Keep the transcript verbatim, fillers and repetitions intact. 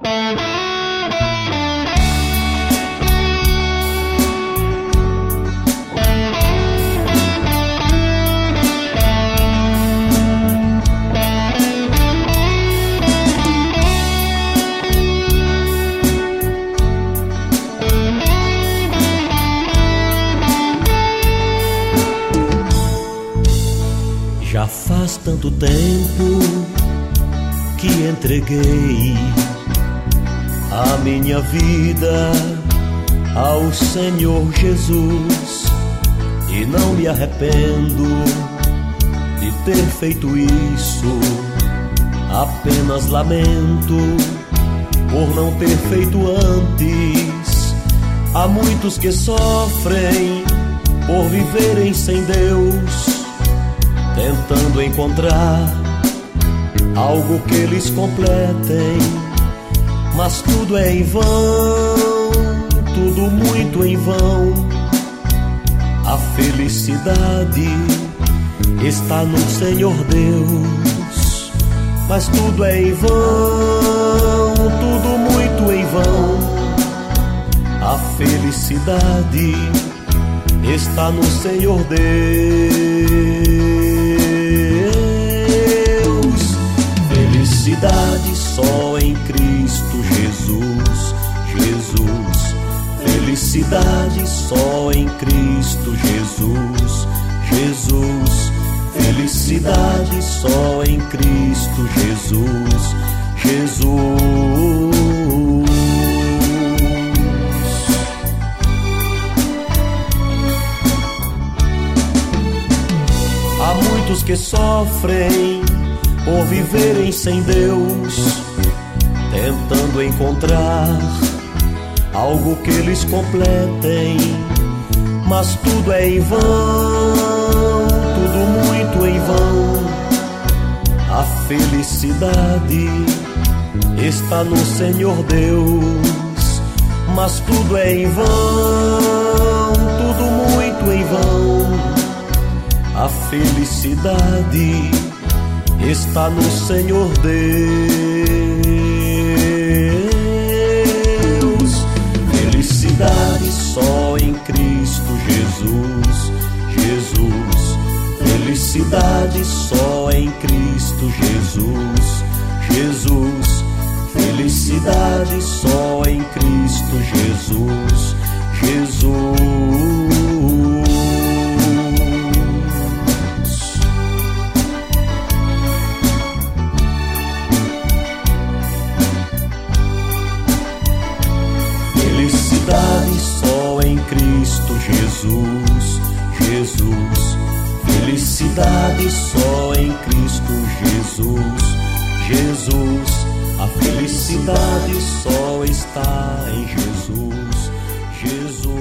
Já faz tanto tempo que entreguei a minha vida ao Senhor Jesus e não me arrependo de ter feito isso. Apenas lamento por não ter feito antes. Há muitos que sofrem por viverem sem Deus, tentando encontrar algo que eles completem, mas tudo é em vão, tudo muito em vão. A felicidade está no Senhor Deus, mas tudo é em vão, tudo muito em vão. A felicidade está no Senhor Deus. Felicidade só em Cristo Jesus, Jesus. Felicidade só em Cristo Jesus, Jesus. Felicidade só em Cristo Jesus, Jesus. Há muitos que sofrem por viverem sem Deus, tentando encontrar algo que eles completem, mas tudo é em vão, tudo muito em vão. A felicidade está no Senhor Deus, mas tudo é em vão, tudo muito em vão. A felicidade está no Senhor Deus. Felicidade só em Cristo Jesus, Jesus. Felicidade só em Cristo Jesus, Jesus. Felicidade só em Cristo Jesus, Jesus. Felicidade só em Cristo Jesus, Jesus. Felicidade só em Cristo Jesus, Jesus. A felicidade só está em Jesus, Jesus.